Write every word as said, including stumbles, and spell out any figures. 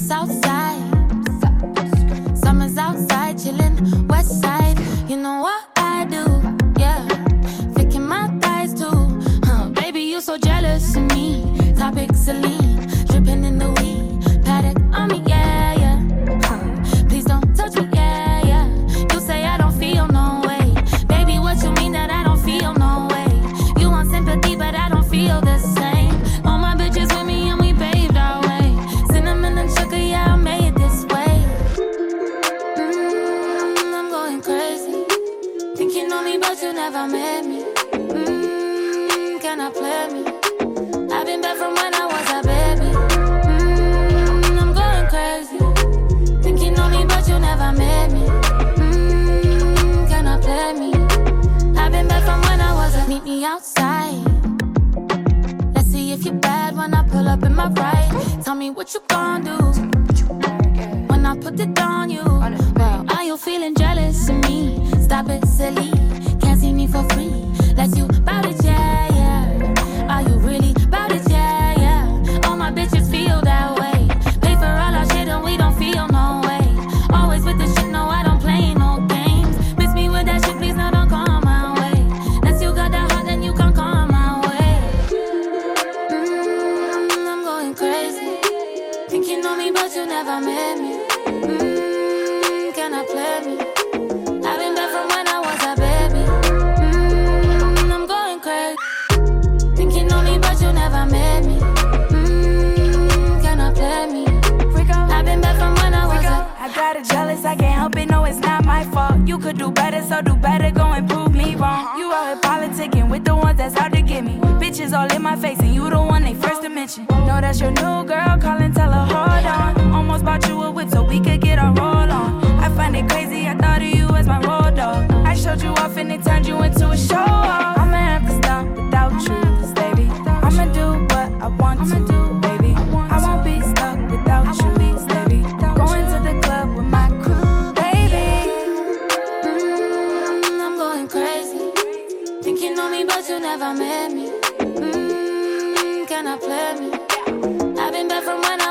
south side. Summer's outside, chillin', west side. You know what I do, yeah. Flicking my thighs too. Huh, baby, you so jealous of me. Topic Celine, dripping in the weed. Paddock on me, yeah, yeah. Huh, please don't touch me, yeah, yeah. You say I don't feel no way. Baby, what you mean that I don't feel no way? You want sympathy, but I don't feel the same. All my bitches with me and we paved our way. Cinnamon and sugar, yeah, I made it this way. Mmm, I'm going crazy. Think you know me, but you never met me. Mmm, can I play me? I've been back from when I was a baby. Mmm, I'm going crazy. Think you know me, but you never met me. Mmm, can I play me? I've been back from when I was a. Meet me outside. Let's see if you're bad when I pull up in my ride. Tell me what you gon' do when I put it on you. Well, are you feeling jealous of me? Stop it, silly. Can't see me for free. Let's you bout it, yeah, yeah. Are you really bout it, yeah, yeah. All my bitches feel that way. Pay for all our shit and we don't feel no way. Always with the shit, no, I don't play no games. Miss me with that shit, please, no, don't come my way. Unless you got that heart, then you can come my way. Mmm, I'm going crazy. Think you know me, but you never met me. Mmm, can I play me? I've been back from when I was a baby. Mmm, I'm going crazy. Think you know me, but you never met me. Mmm, can I play me? I've been back from when I was a. I got it jealous, I can't help it, no, it's not my fault. You could do better, so do better, go and prove me wrong. You out here politicking with the ones that's out to get me. Bitches all in my face, and you the one they first to mention. Know that's your new girl, call and tell her, hold on. Almost bought you a whip so we could get our roll on. I find it crazy, I thought of you as my road dog. I showed you off and it turned you into a show off. I'ma have to stop without you, baby. I'ma do what I want to, baby. I won't be stuck without you, baby. Going to the club with my crew, baby. Mmm, I'm going crazy. Think you know me, but you never met me. Mmm, can I play me? I've been back from when I